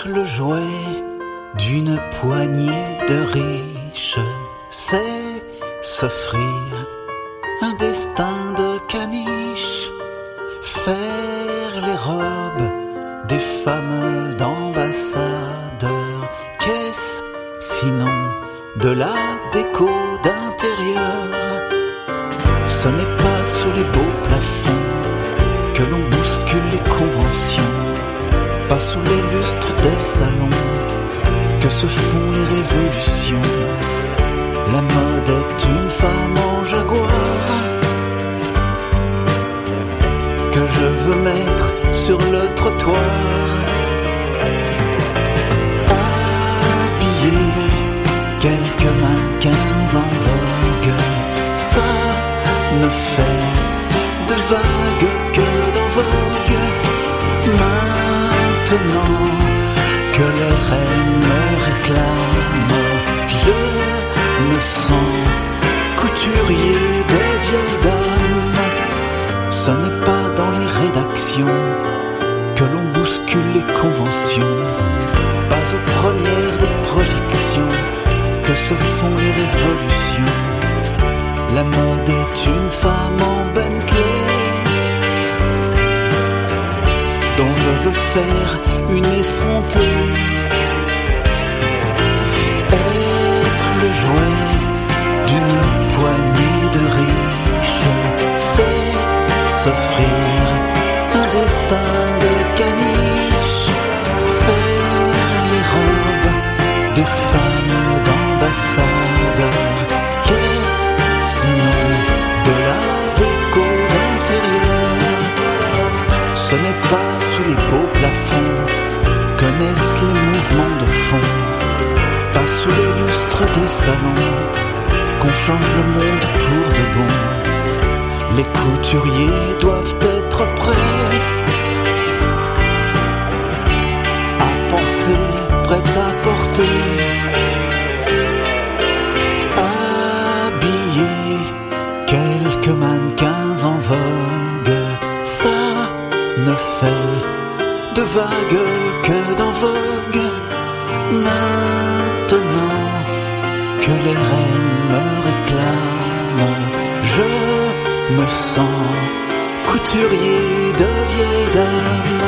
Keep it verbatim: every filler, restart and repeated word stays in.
Être le jouet d'une poignée de riches, c'est s'offrir un destin de caniche, faire les robes des femmes d'ambassadeurs. Qu'est-ce sinon de la déco d'intérieur? Ce n'est pas sous les beaux plafonds que l'on bouscule les conventions, pas sous les lustres des salons que se font les révolutions. La mode est une femme en jaguar que je veux mettre sur le trottoir. Habiller quelques mannequins en vogue, ça ne fait de vagues que d'en vogue. Maintenant que les reines me réclament, je me sens couturier de vieilles dames. Ce n'est pas dans les rédactions que l'on bouscule les conventions, pas aux premières des projections que se font les révolutions. La mode est une femme en Bentley dont je veux faire une effrontée. Être le jouet d'une poignée de riches, c'est s'offrir un destin de caniche, faire les robes des femmes d'ambassadeurs. Qu'est-ce sinon de la déco d'intérieur? Ce n'est pas sous les beaux plafonds que naissent les mouvements de fond, pas sous les lustres des salons qu'on change le monde pour de bon. Les couturiers doivent être prêts à penser, prêts à porter. Habiller quelques mannequins en vogue, ça ne fait de vagues que d'en vogue. Maintenant que les reines me réclament, je me sens couturier de vieilles dames.